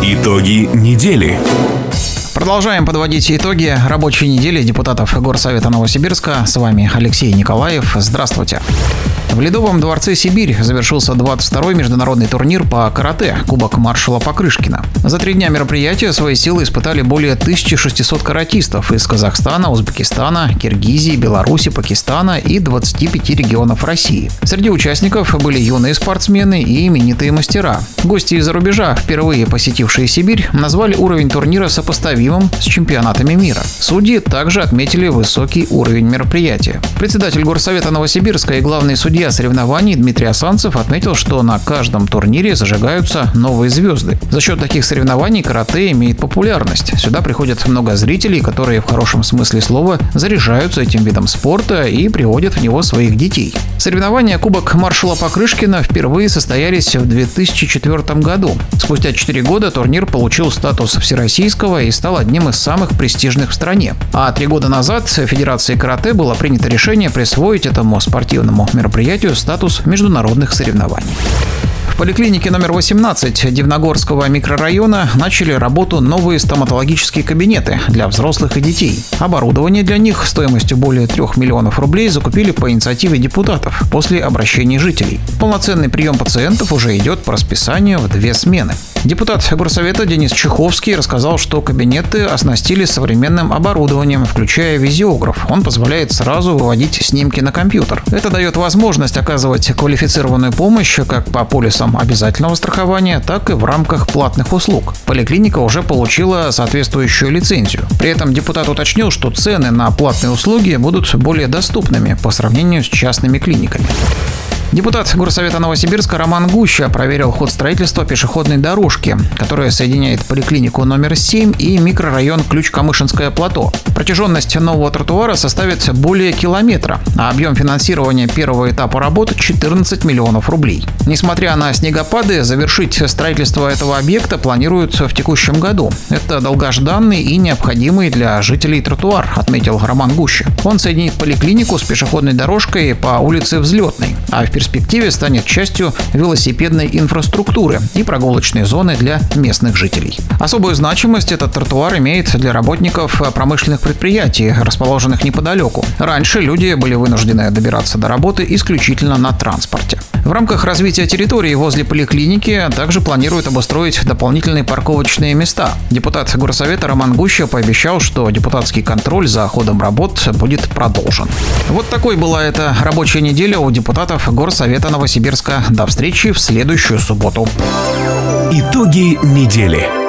Итоги недели. Продолжаем подводить итоги рабочей недели депутатов Горсовета Новосибирска. С вами Алексей Николаев. Здравствуйте. В Ледовом дворце «Сибирь» завершился 22-й международный турнир по карате «Кубок маршала Покрышкина». За 3 дня мероприятия свои силы испытали более 1600 каратистов из Казахстана, Узбекистана, Киргизии, Беларуси, Пакистана и 25 регионов России. Среди участников были юные спортсмены и именитые мастера. Гости из-за рубежа, впервые посетившие Сибирь, назвали уровень турнира сопоставимым с чемпионатами мира. Судьи также отметили высокий уровень мероприятия. Председатель Горсовета Новосибирска и главный судья соревнований Дмитрий Асанцев отметил, что на каждом турнире зажигаются новые звезды. За счет таких соревнований карате имеет популярность. Сюда приходят много зрителей, которые в хорошем смысле слова заряжаются этим видом спорта и приводят в него своих детей. Соревнования «Кубок маршала Покрышкина» впервые состоялись в 2004 году. Спустя 4 года турнир получил статус всероссийского и стал одним из самых престижных в стране. А 3 года назад в Федерации карате было принято решение присвоить этому спортивному мероприятию статус международных соревнований. В поликлинике номер 18 Дивногорского микрорайона начали работу новые стоматологические кабинеты для взрослых и детей. Оборудование для них стоимостью более 3 миллионов рублей закупили по инициативе депутатов после обращений жителей. Полноценный прием пациентов уже идет по расписанию в 2 смены. Депутат Горсовета Денис Чеховский рассказал, что кабинеты оснастили современным оборудованием, включая визиограф. Он позволяет сразу выводить снимки на компьютер. Это дает возможность оказывать квалифицированную помощь как по полисам обязательного страхования, так и в рамках платных услуг. Поликлиника уже получила соответствующую лицензию. При этом депутат уточнил, что цены на платные услуги будут более доступными по сравнению с частными клиниками. Депутат Горсовета Новосибирска Роман Гуща проверил ход строительства пешеходной дорожки, которая соединяет поликлинику номер 7 и микрорайон Ключ-Камышинское плато. Протяженность нового тротуара составит более километра, а объем финансирования первого этапа работ – 14 миллионов рублей. Несмотря на снегопады, завершить строительство этого объекта планируют в текущем году. Это долгожданный и необходимый для жителей тротуар, отметил Роман Гуща. Он соединит поликлинику с пешеходной дорожкой по улице Взлетной, а в перспективе станет частью велосипедной инфраструктуры и прогулочной зоны для местных жителей. Особую значимость этот тротуар имеет для работников промышленных предприятий, расположенных неподалеку. Раньше люди были вынуждены добираться до работы исключительно на транспорте. В рамках развития территории возле поликлиники также планируют обустроить дополнительные парковочные места. Депутат Горсовета Роман Гуща пообещал, что депутатский контроль за ходом работ будет продолжен. Вот такой была эта рабочая неделя у депутатов Горсовета Новосибирска. До встречи в следующую субботу. Итоги недели.